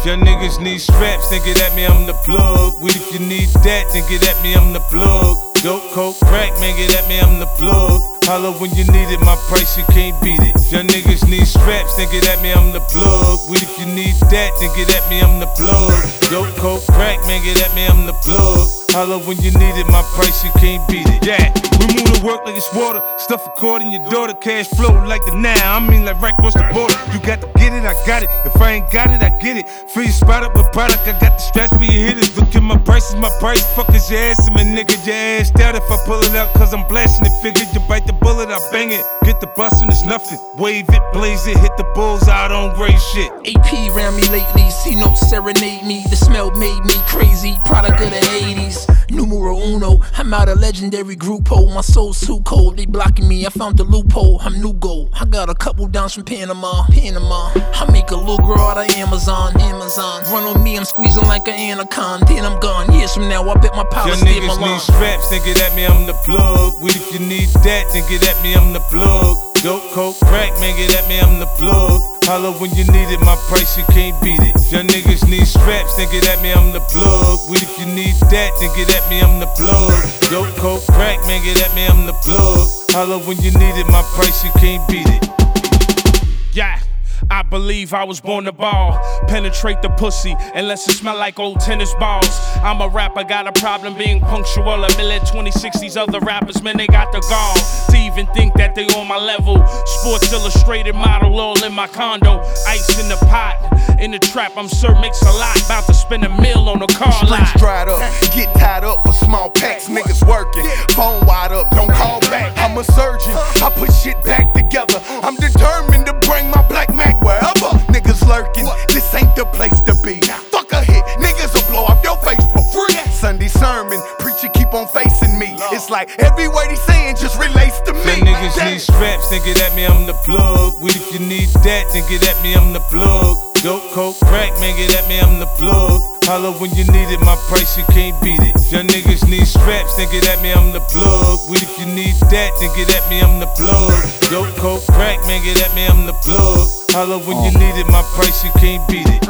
If y'all niggas need straps, then get at me, I'm the plug. Weed if you need that, then get at me, I'm the plug. Dope, coke, crack, man, get at me, I'm the plug. Holla when you need it, my price, you can't beat it. If y'all niggas need straps, then get at me, I'm the plug. Weed if you need that, then get at me, I'm the plug. Dope, coke, crack, man, get at me, I'm the plug. Holla when you need it, my price, you can't beat it. Yeah, we move to work like it's water. Stuff a cord in your daughter, cash flow like the now. I mean like right across the border. You got to get it, I got it. If I ain't got it, I get it. Fill your spot up with product, I got the straps for your hitters. Look at my price, is my price. Fuck is your ass, and my nigga, your ass out if I pull it out, cause I'm blasting it. Figure you bite the bullet, I bang it. Get the bus and it's nothing. Wave it, blaze it, hit the bulls out on gray shit. AP ran me lately, C-Note serenade me. The smell made me crazy, product of the 80s. Numero uno, I'm out a legendary grupo. My soul's too cold, they blocking me. I found the loophole, I'm new gold. I got a couple downs from Panama. I make a little girl out of Amazon. Run on me, I'm squeezing like an anaconda. Then I'm gone, years from now, I bet my power stay my niggas need straps, then get at me, I'm the plug. Weed if you need that, then get at me, I'm the plug. Dope, coke, crack, man, get at me, I'm the plug. Holla when you need it, my price, you can't beat it. If y'all niggas need straps, then get at me, I'm the plug. Weed if you need that, then get at me, I'm the plug. Dope, coke, crack, man, get at me, I'm the plug. Holla when you need it, my price, you can't beat it. Yeah, I believe I was born to ball. Penetrate the pussy unless it smell like old tennis balls. I'm a rapper, got a problem being punctual. A million 2060s other rappers, man, they got the gall to even think that they on my level. Sports Illustrated model all in my condo. Ice in the pot, in the trap, I'm Sir Mix a Lot. About to spend $1 million on a car lot. Streets dried up, get tied up for small packs. Niggas working, phone wide up, don't call back. I'm a surgeon, I put shit back together. I'm determined to bring my black Mac wherever. Niggas lurking, this ain't the place to be. Fuck a hit, niggas will blow off your face for free. Sunday sermon, preacher keep on facing me. It's like every word he's saying just relates to me. Y'all niggas need straps, then get at me, I'm the plug. Weed if you need that, then get at me, I'm the plug. Dope, coke, crack, man, get at me, I'm the plug. Holla when you need it, my price, you can't beat it. If y'all niggas need straps, then get at me, I'm the plug. Weed if you need that, then get at me, I'm the plug. Dope, coke, crack, man, get at me, I'm the plug. Holla when you need it, my price, you can't beat it.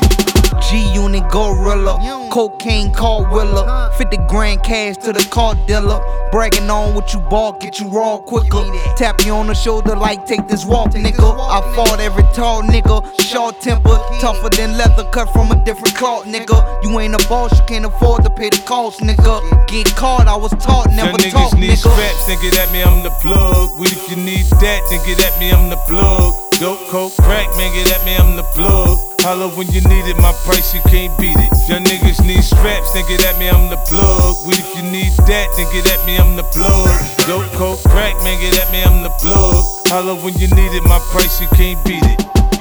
G-Unit Gorilla, cocaine car wheeler, 50 grand cash to the car dealer. Bragging on what you bought, get you raw quicker. Tap you on the shoulder like take this walk, nigga. I fought every tall nigga, short temper, tougher than leather, cut from a different cloth, nigga. You ain't a boss, you can't afford to pay the cost, nigga. Get caught, I was taught, never talk, niggas need nigga. straps, then get at me, I'm the plug. Weed if you need that, then get at me, I'm the plug. Dope, coke, crack, man, get at me, I'm the plug. Holla when you need it, my price, you can't beat it. If y'all niggas need straps, then get at me, I'm the plug. Weed if you need that, then get at me, I'm the plug. Dope, coke, crack, man, get at me, I'm the plug. Holla when you need it, my price, you can't beat it.